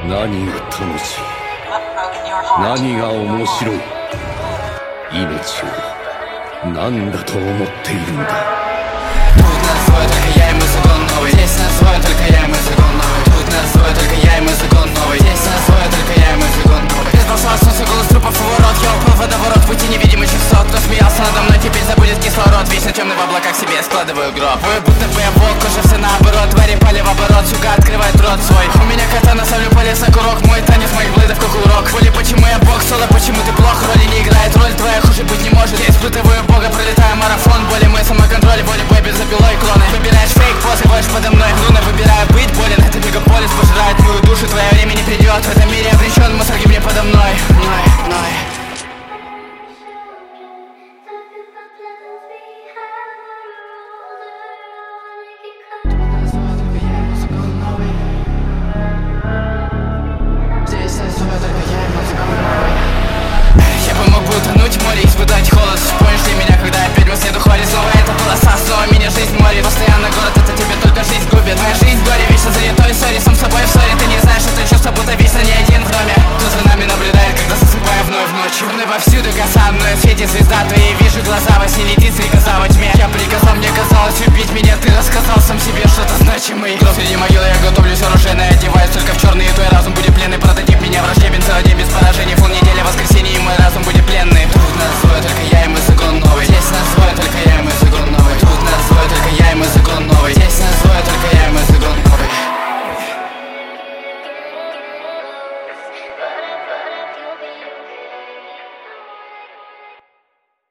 何が楽しい、何が面白い、命を何だと思っているんだ。 Тут нас двое, только я и мой закон новый. Здесь нас двое, только я и мой закон новый. Тут нас двое, только я и мой закон новый. Здесь нас двое, только я и мой закон новый. Из прошлого солнца голос трупов и ворот. Я упал в водоворот, пути невидимый часов. Кто смеялся надо мной, теперь забудет кислород. Вечно темный в облаках себе складываю гроб. Вы будто бы я волк, кожа все наоборот. Твари пали в оборот, сука открывает рот свой. У меня катана, ставлю палец на курок. Мой танец моих блэдов как урок. Воли, почему я бог, соло, почему ты плох. Роли не играет, роль твоя хуже быть не может. Я испытываю бога, пролетаю марафон. Боли мой самоконтроль, воли бой без запилой клоны. Выбираешь фейк, позы, будешь подо мной.